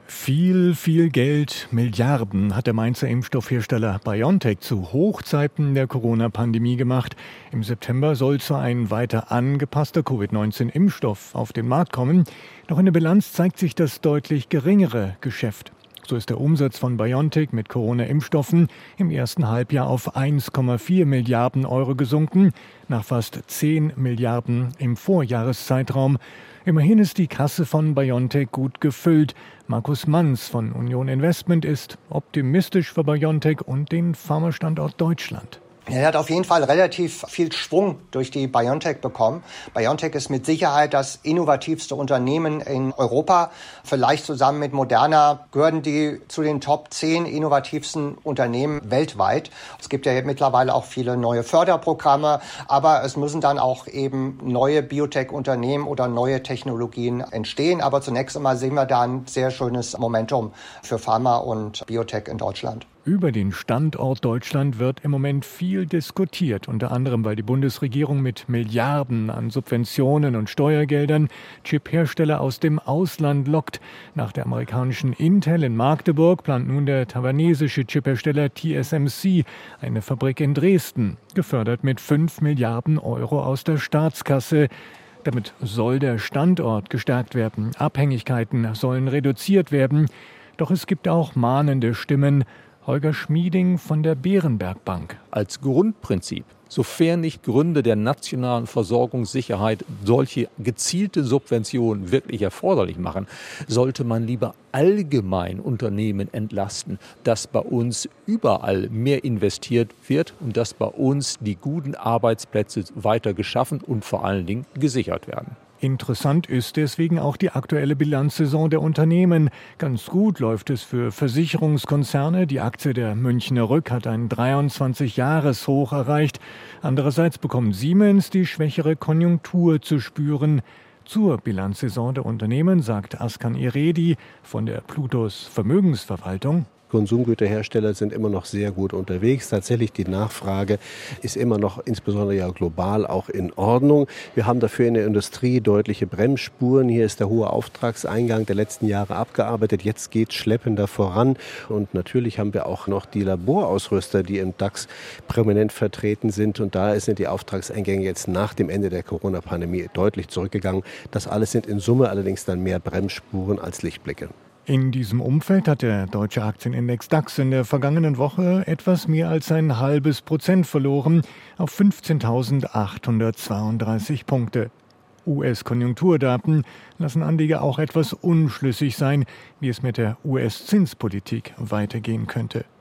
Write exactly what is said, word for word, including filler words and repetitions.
Viel, viel Geld, Milliarden hat der Mainzer Impfstoffhersteller BioNTech zu Hochzeiten der Corona-Pandemie gemacht. Im September soll zwar ein weiter angepasster Covid neunzehn Impfstoff auf den Markt kommen, doch in der Bilanz zeigt sich das deutlich geringere Geschäft. So ist der Umsatz von BioNTech mit Corona-Impfstoffen im ersten Halbjahr auf eins Komma vier Milliarden Euro gesunken, nach fast zehn Milliarden im Vorjahreszeitraum. Immerhin ist die Kasse von BioNTech gut gefüllt. Markus Manns von Union Investment ist optimistisch für BioNTech und den Pharmastandort Deutschland. Er hat auf jeden Fall relativ viel Schwung durch die BioNTech bekommen. BioNTech ist mit Sicherheit das innovativste Unternehmen in Europa. Vielleicht zusammen mit Moderna gehören die zu den Top zehn innovativsten Unternehmen weltweit. Es gibt ja mittlerweile auch viele neue Förderprogramme, aber es müssen dann auch eben neue Biotech-Unternehmen oder neue Technologien entstehen. Aber zunächst einmal sehen wir da ein sehr schönes Momentum für Pharma und Biotech in Deutschland. Über den Standort Deutschland wird im Moment viel diskutiert, unter anderem weil die Bundesregierung mit Milliarden an Subventionen und Steuergeldern Chiphersteller aus dem Ausland lockt. Nach der amerikanischen Intel in Magdeburg plant nun der taiwanesische Chiphersteller T S M C eine Fabrik in Dresden, gefördert mit fünf Milliarden Euro aus der Staatskasse. Damit soll der Standort gestärkt werden, Abhängigkeiten sollen reduziert werden. Doch es gibt auch mahnende Stimmen. Holger Schmieding von der Berenberg Bank. Als Grundprinzip, sofern nicht Gründe der nationalen Versorgungssicherheit solche gezielte Subventionen wirklich erforderlich machen, sollte man lieber allgemein Unternehmen entlasten, dass bei uns überall mehr investiert wird und dass bei uns die guten Arbeitsplätze weiter geschaffen und vor allen Dingen gesichert werden. Interessant ist deswegen auch die aktuelle Bilanzsaison der Unternehmen. Ganz gut läuft es für Versicherungskonzerne. Die Aktie der Münchner Rück hat ein dreiundzwanzig-Jahres-Hoch erreicht. Andererseits bekommt Siemens die schwächere Konjunktur zu spüren. Zur Bilanzsaison der Unternehmen sagt Askan Iredi von der Plutos Vermögensverwaltung: Konsumgüterhersteller sind immer noch sehr gut unterwegs. Tatsächlich die Nachfrage ist immer noch, insbesondere ja global, auch in Ordnung. Wir haben dafür in der Industrie deutliche Bremsspuren. Hier ist der hohe Auftragseingang der letzten Jahre abgearbeitet. Jetzt geht es schleppender voran. Und natürlich haben wir auch noch die Laborausrüster, die im DAX prominent vertreten sind. Und da sind die Auftragseingänge jetzt nach dem Ende der Corona-Pandemie deutlich zurückgegangen. Das alles sind in Summe allerdings dann mehr Bremsspuren als Lichtblicke. In diesem Umfeld hat der deutsche Aktienindex DAX in der vergangenen Woche etwas mehr als ein halbes Prozent verloren auf fünfzehntausendachthundertzweiunddreißig Punkte. U S-Konjunkturdaten lassen Anleger auch etwas unschlüssig sein, wie es mit der U S-Zinspolitik weitergehen könnte.